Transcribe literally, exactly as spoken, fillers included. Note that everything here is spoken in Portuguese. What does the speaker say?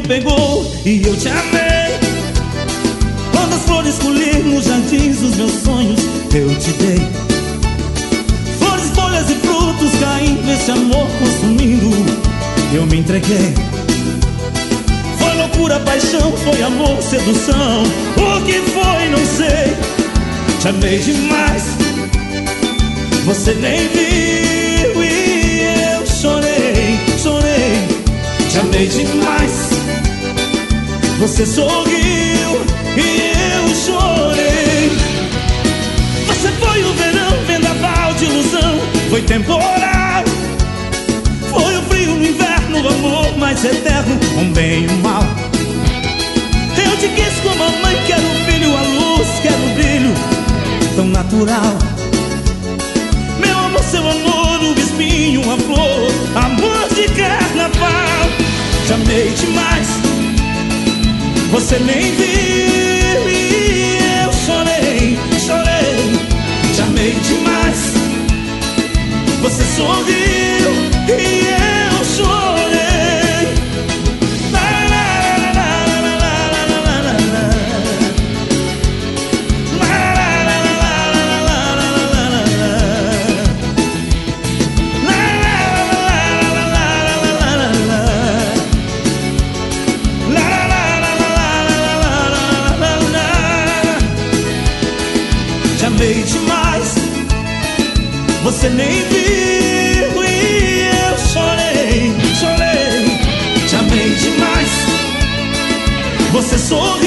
pegou e eu te amei. Quantas flores colhi nos jardins dos meus sonhos eu te dei. Flores, folhas e frutos caindo, esse amor consumindo, eu me entreguei. Foi loucura, paixão, foi amor, sedução. O que foi, não sei. Te amei demais, você nem viu e eu chorei, chorei. Te amei demais, você sorriu e eu chorei. Você foi o verão, vendaval de ilusão, foi temporal. Foi o frio no inverno, o amor mais eterno, um bem e um mal. Eu te quis como a mãe quer o filho, a luz quer o brilho tão natural. Meu amor, seu amor, o espinho, a flor, amor de carnaval. Te amei demais, você nem viu e eu chorei, chorei. Te amei demais, você sorriu e eu chorei. Te amei demais, você nem viu e eu chorei, chorei. Te amei demais, você sorriu